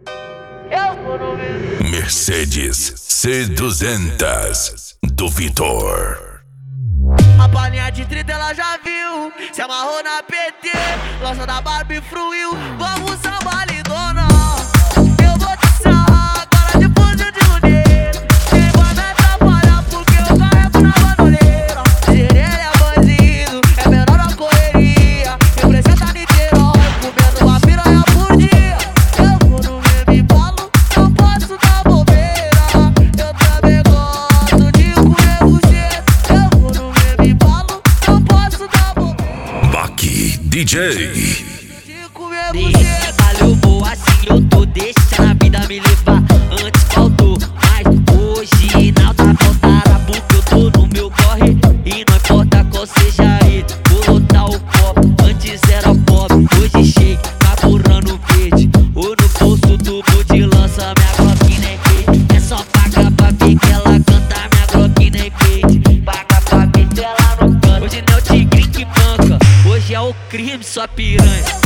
Eu vou no mesmo. Mercedes C200 do Vitor. A palinha de 30 ela já viu, se amarrou na PT, lança da Barbie fruiu. Vamos sambar lindona. Eu vou te sarrar agora de fuzil de luneiro. Quem vai me atrapalhar porque eu carrego na bandoleira. Gerele é bandido, é menor na correria. Representa Niterói, comendo uma piranha por dia. Eu vou no mesmo embalo, não posso dar bobeira. Eu também gosto de comer buceta. Eu vou no mesmo embalo, não posso dar bobeira. Baki DJ. De comer Nesse buceta. baile eu vou assim, eu tô deixando a vida me levar. Antes faltou, mas hoje nada faltará, porque eu tô no meu corre. E não importa qual seja ele, vou lotar o copo. Antes era pobre, hoje cheio, carburando verde. Ou no bolso tubo de lança, minha Glock nem fade. É só pagar pra ver que ela canta, minha Glock nem fade. Paga pra ver se ela não canta. Hoje não é o tigre que banca, hoje é o crime, sua piranha.